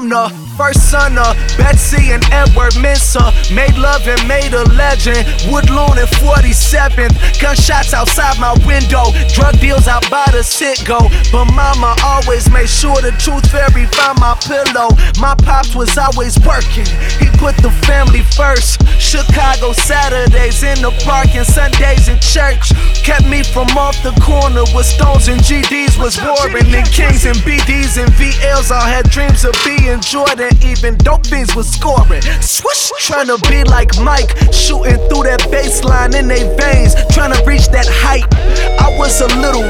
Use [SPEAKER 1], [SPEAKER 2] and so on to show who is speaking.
[SPEAKER 1] I'm the first son of Betsy and Edward Mensah. Made love and made a legend. Woodlawn and 47th. Gunshots outside my window. Drug deals out by the Citgo. But mama always made sure the tooth fairy found my pillow. My pops was always working. He put the family first. Chicago Saturdays in the park and Sundays in church. Kept me from off the corner where Stones and GDs was warring. And Kings and BDs and VLs all had dreams of being Jordan. Even dope fiends was scoring. Swoosh, trying to be like Mike. Shooting through that baseline in they veins. Trying to reach that height. I was a little